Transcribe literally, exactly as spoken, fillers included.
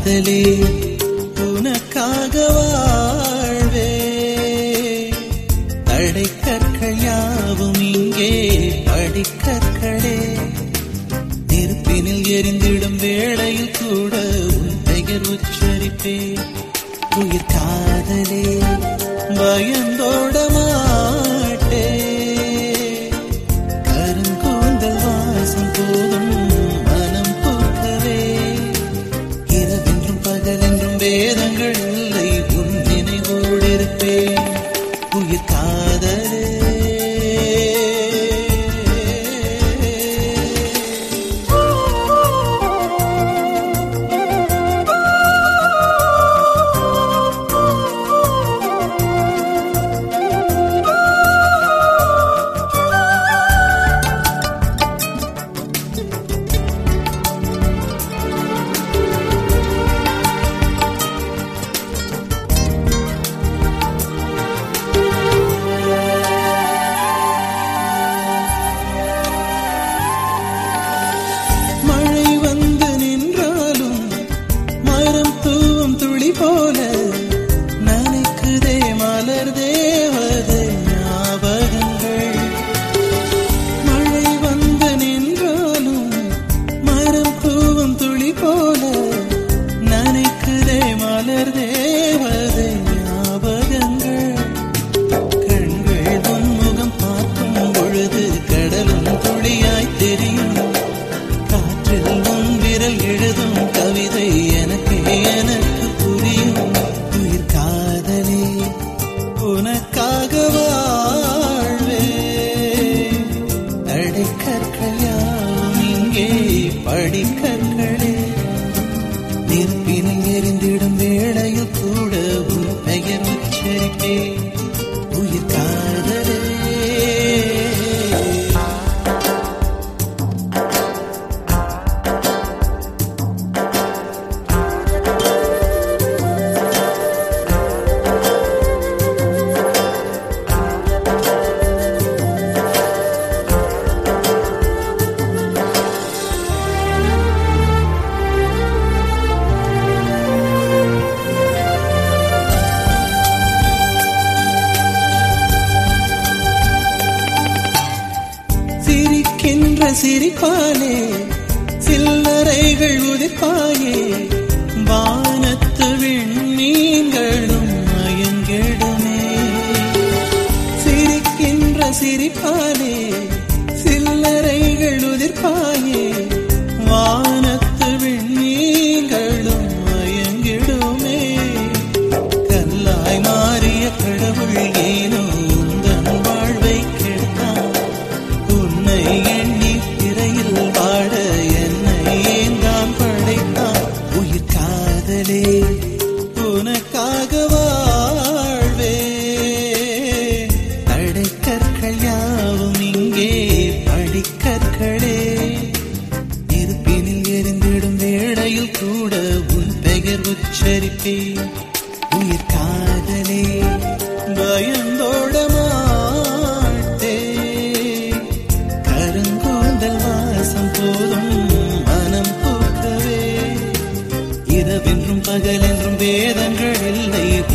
காதலே உனக்காக வாழ்வே தடைக்கற்கள் யாவும் இங்கே படிக்கற்களே நெருப்பினில் எரிந்திடும் வேளையில் கூட உன் பெயர் உச்சரிப்பே உயிர் காதலே பயந்தோட மாட்டே கருங்கூந்தல் வாசம் போதும் மனம் பூக்கவே இரவென்றும் பகலென்றும் வேதங்கள் இல்லை உன் நினைவோடு இருப்பேன் உயிர் காதலே சிரிப்பாலே சில்லறைகள் உதிர்ப்பாயே வானத்து விண்மீன்களும் மயங்கிடுமே சிரிக்கின்ற சிரிப்பாலே சில்லறைகள் உதிர்ப்பாயே வானத்து விண்மீன்களும் மயங்கிடுமே கல்லாய் மாறிய கடவுள் ஏனோ உந்தன் வாழ்வை கெடுத்தான் உன்னை எண்ணி திரையில் வாழ என்னை ஏன் தான் படைத்தான் உயிர் காதலே உனக்காக வாழ்வே தடைக்கற்கள் யாவும் இங்கே படிக்கற்களே இருப்பினில் எரிந்திடும் வேளையில் கூட உன் பெயர் உச்சரிப்பே உயிர் காதலே பயந்தோட மாட்டே கருங்கூந்தல் வாசம் போதும் மனம் பூக்கவே இரவென்றும் பகலென்றும் வேதங்கள் இல்லை